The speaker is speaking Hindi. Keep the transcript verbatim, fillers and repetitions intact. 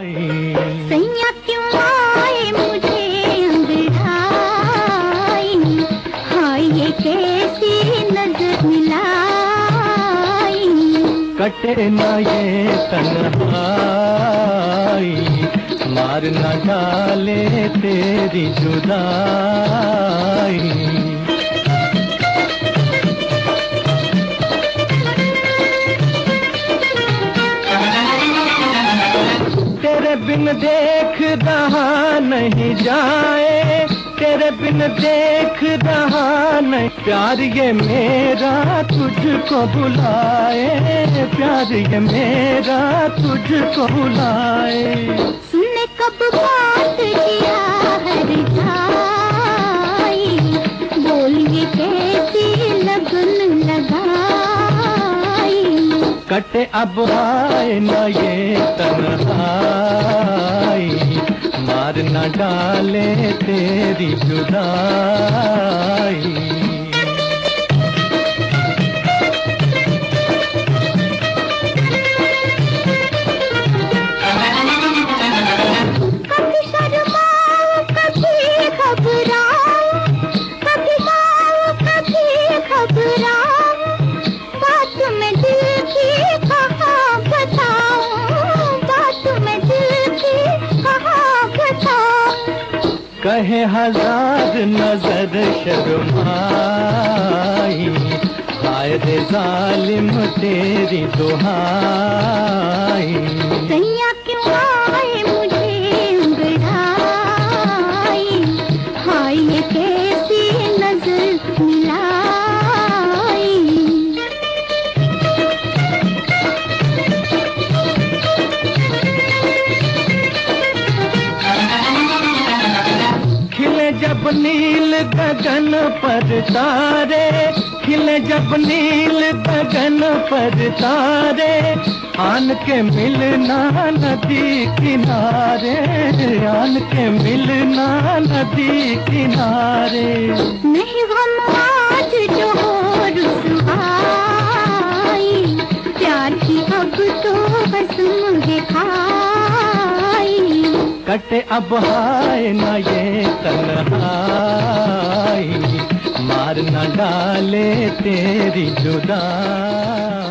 सैया क्यों आए मुझे अंगड़ाई, हाय ये कैसी नजर मिलाई। कटे ना ये तन्हाई, मार न डाले तेरी जुदाई। तेरे बिन देख रहा नहीं जाए, तेरे बिन देख रहा नहीं। प्यार ये मेरा तुझको बुलाए, प्यार ये मेरा तुझको बुलाए। सुन कब बात किया हर जाई, बोल ये कैसी लगन लगाई। कटे अब आए न ये तन्हाई, मार न डाले तेरी जुदाई। कभी शर्माओ कभी घबराओ, कभी माओ कभी घबराओ। बात में दिल की कहाँ बताऊं, बात में दिल की कहाँ बताऊं। कहे हजार नजर शर्माई, हाय रे जालिम तेरी दुहाई। सैया क्यों आए मुझे अंगड़ाई, हाय ये कैसी नजर मिलाई। खिले जब नील गगन पर तारे, खिले जब नील गगन पर तारे। आन के मिलना नदी किनारे, आन के मिलना नदी किनारे। नहीं गम आज जो हो रुसवाई, प्यार की अब तो बस मुझे खाई। कटे अब हाय न ये तन्हाई, मार न डाले तेरी जुदाई।